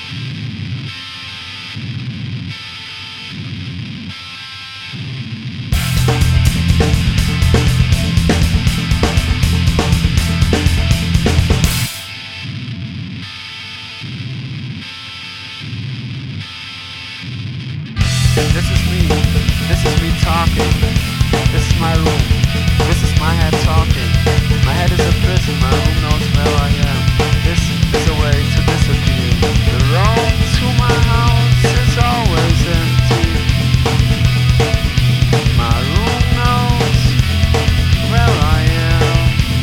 This is me talking. This is my room. This is my head talking. My head is a prison, my room knows where I am. This is a way to disappear. The road to my house is always empty. My room knows where I am.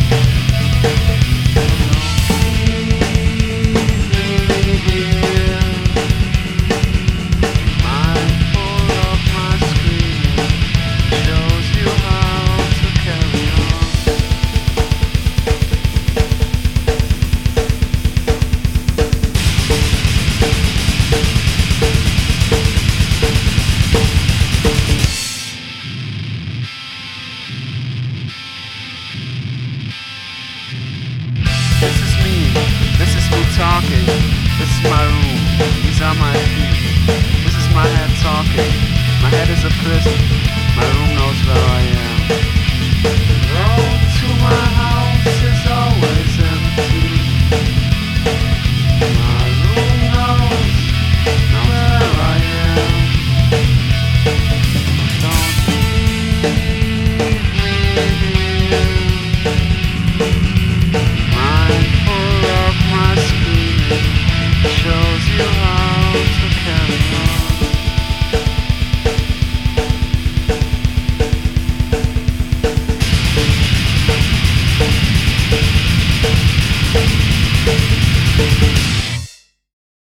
Mindful of my screaming shows you how to carry on. This is me talking. This is my room. These are my feet. This is my head talking. My head is a prison. My room knows where I am. The road to my house is always empty. My room knows where I am. Don't leave me here. Mindful of my screaming shows you how